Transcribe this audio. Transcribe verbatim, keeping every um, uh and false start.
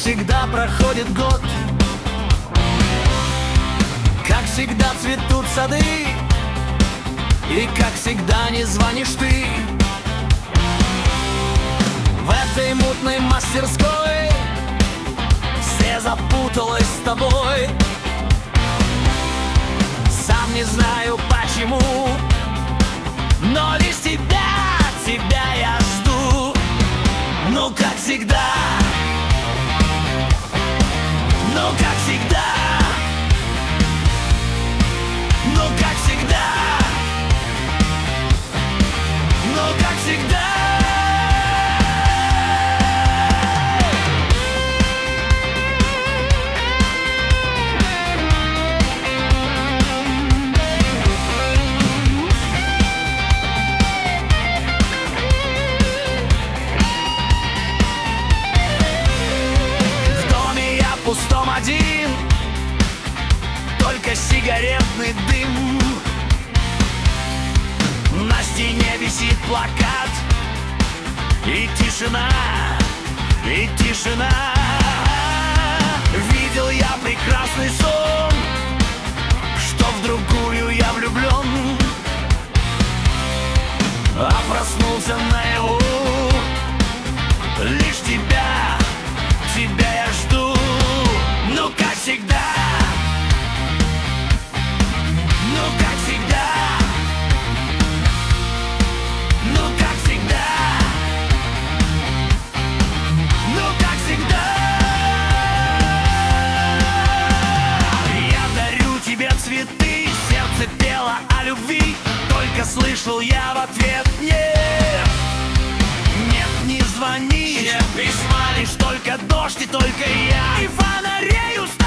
всегда проходит год, как всегда цветут сады, и как всегда не звонишь ты. В этой мутной мастерской все запуталось с тобой. Сам не знаю почему, но лишь тебя, тебя я жду. Ну как всегда, ну как всегда, ну как всегда, ну как всегда. Пустом один, только сигаретный дым. На стене висит плакат, и тишина, и тишина. Видел я прекрасный сон, что в другую я влюблен, а проснулся наяву. Лишь тебя, тебя я жду. Ну как всегда, ну как всегда, ну как всегда, ну как всегда. Я дарю тебе цветы, сердце пело о любви, только слышал я в ответ нет. Нет, не звони, нет письма, лишь только дождь и только я, и фонарей установи.